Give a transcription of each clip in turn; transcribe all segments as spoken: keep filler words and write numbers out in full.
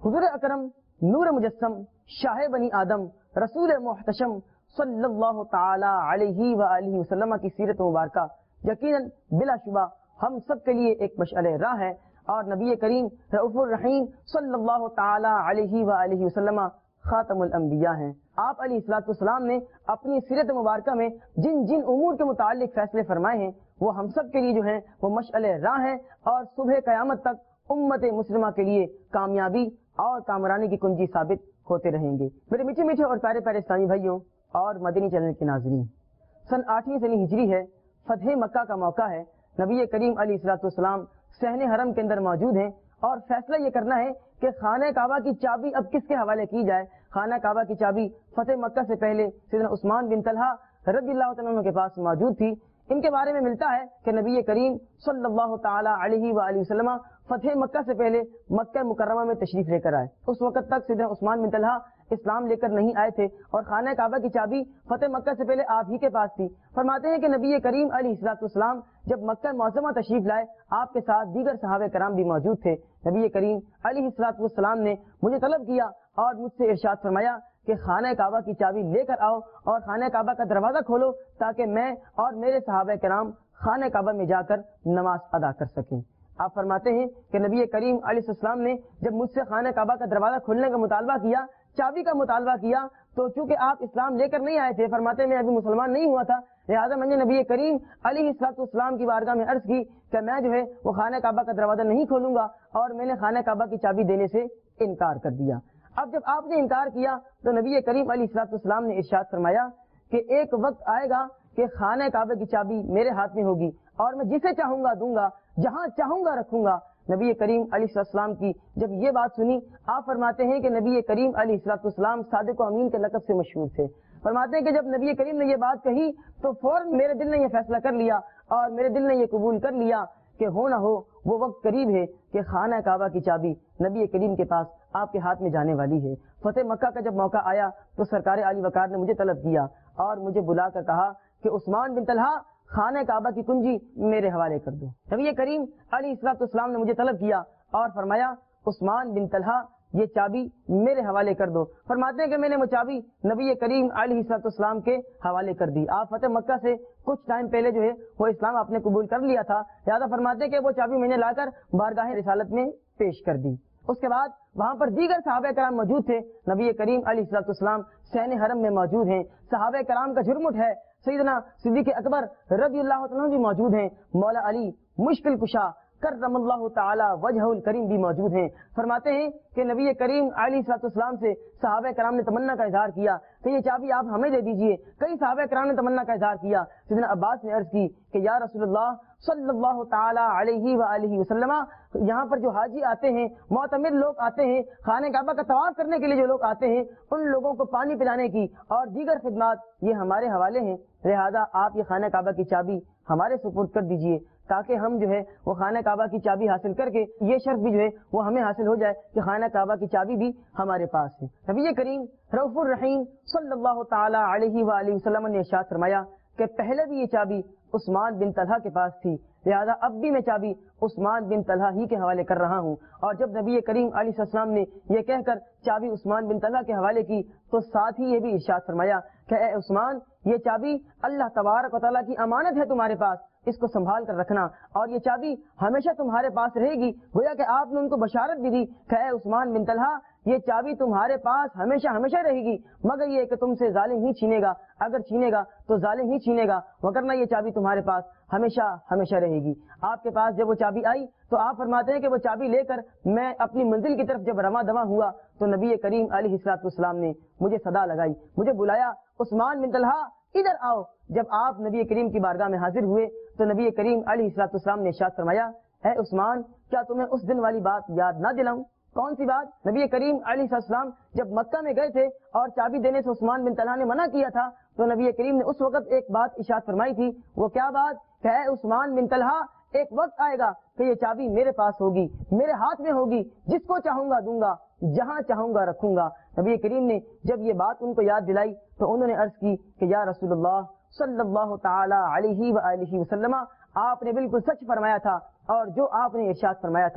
حضور اکرم نور مجسم شاہ بنی آدم رسول محتشم صلی اللہ تعالی علیہ وآلہ وسلم کی سیرت مبارکہ یقیناً بلا شبہ ہم سب کے لیے ایک مشعل راہ ہے، اور نبی کریم رؤوف الرحیم صلی اللہ تعالی علیہ وآلہ وسلم خاتم الانبیاء ہیں۔ آپ علیہ الصلوۃ والسلام نے اپنی سیرت مبارکہ میں جن جن امور کے متعلق فیصلے فرمائے ہیں وہ ہم سب کے لیے جو ہیں وہ مشعل راہ ہیں، اور صبح قیامت تک امت مسلمہ کے لیے کامیابی اور کامرانی کی کنجی ثابت ہوتے رہیں گے۔ میرے میٹھے میٹھے اور پیارے پیارے اسلامی بھائیوں اور مدنی چینل کے ناظرین، سن آٹھویں صدی ہجری ہے، فتح مکہ کا موقع ہے، نبی کریم علیہ الصلوۃ والسلام صحن حرم کے اندر موجود ہیں، اور فیصلہ یہ کرنا ہے کہ خانہ کعبہ کی چابی اب کس کے حوالے کی جائے۔ خانہ کعبہ کی چابی فتح مکہ سے پہلے سیدنا عثمان بن طلحہ رضی اللہ تعالیٰ عنہ کے پاس موجود تھی۔ ان کے بارے میں ملتا ہے کہ نبی کریم صلی اللہ تعالی علیہ وآلہ وسلم فتح مکہ سے پہلے مکہ مکرمہ میں تشریف لے کر آئے۔ اس وقت تک سیدنا عثمان بن طلحہ اسلام لے کر نہیں آئے تھے، اور خانہ کعبہ کی چابی فتح مکہ سے پہلے آپ ہی کے پاس تھی۔ فرماتے ہیں کہ نبی کریم علیہ الصلوۃ والسلام جب مکہ معظمہ تشریف لائے، آپ کے ساتھ دیگر صحابہ کرام بھی موجود تھے۔ نبی کریم علیہ الصلوۃ والسلام نے مجھے طلب کیا اور مجھ سے ارشاد فرمایا کہ خانہ کعبہ کی چابی لے کر آؤ اور خانہ کعبہ کا دروازہ کھولو تاکہ میں اور میرے صحابہ کرام خانہ کعبہ میں جا کر نماز ادا کر سکیں۔ آپ فرماتے ہیں کہ نبی کریم علیہ السلام نے جب مجھ سے خانہ کعبہ کا دروازہ کھولنے کا مطالبہ کیا، چابی کا مطالبہ کیا، تو چونکہ آپ اسلام لے کر نہیں آئے تھے، فرماتے ہیں میں ابھی مسلمان نہیں ہوا تھا، لہٰذا میں نے نبی کریم علیہ السلام کی بارگاہ میں عرض کی کہ میں جو ہے وہ خانہ کعبہ کا دروازہ نہیں کھولوں گا، اور میں نے خانہ کعبہ کی چابی دینے سے انکار کر دیا۔ اب جب آپ نے انکار کیا تو نبی کریم علیہ السلام نے ارشاد فرمایا کہ ایک وقت آئے گا کہ خانہ کعبہ کی چابی میرے ہاتھ میں ہوگی، اور میں جسے چاہوں گا دوں گا، جہاں چاہوں گا رکھوں گا۔ نبی کریم علیہ السلام کی جب یہ بات سنی، آپ فرماتے ہیں کہ نبی کریم علیہ السلام صادق و امین کے لقب سے مشہور تھے۔ فرماتے ہیں کہ جب نبی کریم نے یہ بات کہی تو فوراً میرے دل نے یہ فیصلہ کر لیا اور میرے دل نے یہ قبول کر لیا کہ ہو نہ ہو وہ وقت قریب ہے کہ خانہ کعبہ کی چابی نبی کریم کے پاس آپ کے ہاتھ میں جانے والی ہے۔ فتح مکہ کا جب موقع آیا تو سرکار علی وقار نے مجھے طلب کیا اور مجھے بلا کر کہا کہ عثمان بن طلحہ خانہ کعبہ کی کنجی میرے حوالے کر دو۔ نبی کریم علیہ الصلوۃ والسلام نے مجھے طلب کیا اور فرمایا عثمان بن طلحہ یہ چابی میرے حوالے کر دو۔ فرماتے ہیں کہ میں نے وہ چابی نبی کریم علیہ الصلوۃ والسلام کے حوالے کر دی۔ آپ فتح مکہ سے کچھ ٹائم پہلے جو ہے وہ اسلام آپ نے قبول کر لیا تھا، لہٰذا فرماتے ہیں کہ وہ چابی میں نے لا کر بارگاہ رسالت میں پیش کر دی۔ اس کے بعد وہاں پر دیگر صحابہ کرام موجود تھے۔ نبی کریم علیہ الصلوۃ والسلام صحن حرم میں موجود ہیں، صحابہ کرام کا جھرمٹ ہے، سیدنا صدیق اکبر رضی اللہ عنہ بھی موجود ہیں، مولا علی مشکل کشا کرم اللہ تعالی وجہ الکریم بھی موجود ہیں۔ فرماتے ہیں کہ نبی کریم علیہ الصلوۃ والسلام سے صحابہ کرام نے تمنا کا اظہار کیا کہ یہ چابی آپ ہمیں دے دیجئے۔ کئی صحابہ کرام نے تمنا کا اظہار کیا۔ سیدنا عباس نے عرض کی کہ یا رسول اللہ صلی اللہ تعالی علیہ وآلہ وسلم، یہاں پر جو حاجی آتے ہیں، معتمر لوگ آتے ہیں، خانہ کعبہ کا طواف کرنے کے لیے جو لوگ آتے ہیں، ان لوگوں کو پانی پلانے کی اور دیگر خدمات یہ ہمارے حوالے ہیں، لہذا آپ یہ خانہ کعبہ کی چابی ہمارے سپرد کر دیجئے تاکہ ہم جو ہے وہ خانہ کعبہ کی چابی حاصل کر کے یہ شرف بھی جو ہے وہ ہمیں حاصل ہو جائے کہ خانہ کعبہ کی چابی بھی ہمارے پاس ہے۔ نبی کریم رؤوف الرحیم صلی اللہ تعالی علیہ وآلہ وسلم نے ارشاد فرمایا کہ پہلے بھی یہ چابی عثمان بن طلحہ کے پاس تھی، لہذا اب بھی میں چابی عثمان بن طلحہ ہی کے حوالے کر رہا ہوں۔ اور جب نبی کریم علیہ السلام نے یہ کہہ کر چابی عثمان بن طلحہ کے حوالے کی تو ساتھ ہی یہ بھی ارشاد فرمایا کہ اے عثمان، یہ چابی اللہ تبارک و تعالیٰ کی امانت ہے تمہارے پاس، اس کو سنبھال کر رکھنا، اور یہ چابی ہمیشہ تمہارے پاس رہے گی۔ گویا کہ آپ نے ان کو بشارت بھی دی کہ اے عثمان بن طلحہ، یہ چابی تمہارے پاس ہمیشہ ہمیشہ رہے گی، مگر یہ کہ تم سے ظالم ہی چھینے گا، اگر چھینے گا تو ظالم ہی چھینے گا، وگرنہ یہ چابی تمہارے پاس ہمیشہ ہمیشہ رہے گی۔ آپ کے پاس جب وہ چابی آئی تو آپ فرماتے ہیں کہ وہ چابی لے کر میں اپنی منزل کی طرف جب رواں دواں ہوا تو نبی کریم علیہ الصلوۃ والسلام نے مجھے صدا لگائی، مجھے بلایا، عثمان بن طلحہ ادھر آؤ۔ جب آپ نبی کریم کی بارگاہ میں حاضر ہوئے تو نبی کریم علیہ الصلوۃ والسلام نے ارشاد فرمایا اے عثمان، کیا تمہیں اس دن والی بات یاد نہ دلاؤں؟ کون سی بات؟ نبی کریم علیہ السلام جب مکہ میں گئے تھے اور چابی دینے سے عثمان بن طلحہ نے منع کیا تھا تو نبی کریم نے اس وقت ایک بات ارشاد فرمائی تھی۔ وہ کیا بات؟ کہ اے عثمان بن طلحہ، ایک وقت آئے گا کہ یہ چابی میرے پاس ہوگی، میرے ہاتھ میں ہوگی، جس کو چاہوں گا دوں گا، جہاں چاہوں گا رکھوں گا۔ نبی کریم نے جب یہ بات ان کو یاد دلائی تو انہوں نے عرض کی کہ یا رسول اللہ صلی اللہ تعالی علیہ وآلہ وسلم، آپ نے بالکل سچ فرمایا تھا، اور جو آپ نے ارشاد فرمایا تھا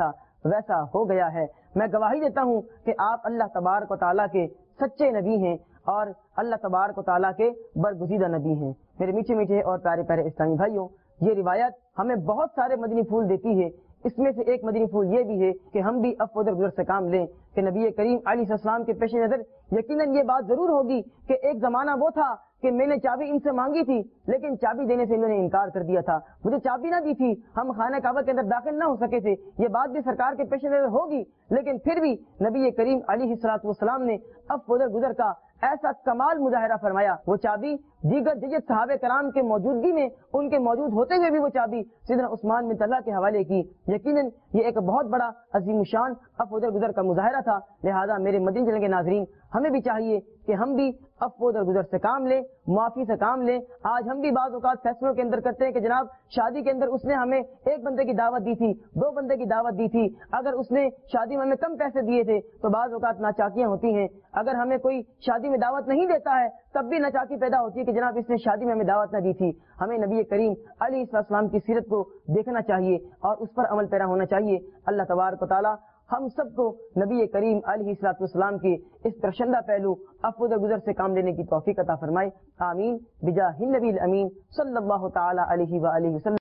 ویسا ہو گیا ہے۔ میں گواہی دیتا ہوں کہ آپ اللہ تبارک و تعالیٰ کے سچے نبی ہیں اور اللہ تبارک و تعالیٰ کے برگزیدہ نبی ہیں۔ میرے میٹھے میٹھے اور پیارے پیارے اسلامی بھائیوں، یہ روایت ہمیں بہت سارے مدنی پھول دیتی ہے۔ اس میں سے ایک مدنی پھول یہ بھی ہے کہ ہم بھی عفو و درگزر سے کام لیں کہ نبی کریم علیہ السلام کے پیش نظر یقیناً یہ بات ضرور ہوگی کہ ایک زمانہ وہ تھا کہ میں نے چابی ان سے مانگی تھی لیکن چابی دینے سے انہوں نے انکار کر دیا تھا، مجھے چابی نہ دی تھی، ہم خانہ کعبہ کے اندر داخل نہ ہو سکے تھے۔ یہ بات بھی سرکار کے پیش نظر ہوگی، لیکن پھر بھی نبی کریم علیہ الصلوۃ والسلام نے عفو و درگزر کا ایسا کمال مظاہرہ فرمایا۔ وہ چابی دیگر ججت صحابہ کرام کے موجودگی میں، ان کے موجود ہوتے ہوئے بھی وہ چابی سیدنا عثمان بن طلحہ کے حوالے کی۔ یقیناً یہ ایک بہت بڑا عظیم الشان عفو و درگزر کا مظاہرہ تھا۔ لہذا میرے مدنی چینل کے ناظرین، ہمیں بھی چاہیے کہ ہم بھی عفو و درگزر سے کام لیں، معافی سے کام لیں۔ آج ہم بھی بعض اوقات فیصلوں کے اندر کرتے ہیں کہ جناب شادی کے اندر اس نے ہمیں ایک بندے کی دعوت دی تھی، دو بندے کی دعوت دی تھی، اگر اس نے شادی میں ہمیں کم پیسے دیے تھے تو بعض اوقات ناچاکیاں ہوتی ہیں۔ اگر ہمیں کوئی شادی میں دعوت نہیں دیتا ہے تب بھی ناچاکی پیدا ہوتی ہے کہ جناب اس نے شادی میں ہمیں دعوت نہ دی تھی۔ ہمیں نبی کریم علیہ السلام کی سیرت کو دیکھنا چاہیے اور اس پر عمل پیرا ہونا چاہیے۔ اللہ تبارک و تعالی ہم سب کو نبی کریم علیہ السلام کے اس درشندہ پہلو عفو و درگزر سے کام لینے کی توفیق عطا فرمائے۔ آمین بجاہ النبی الامین صلی اللہ تعالی علیہ وآلہ وسلم۔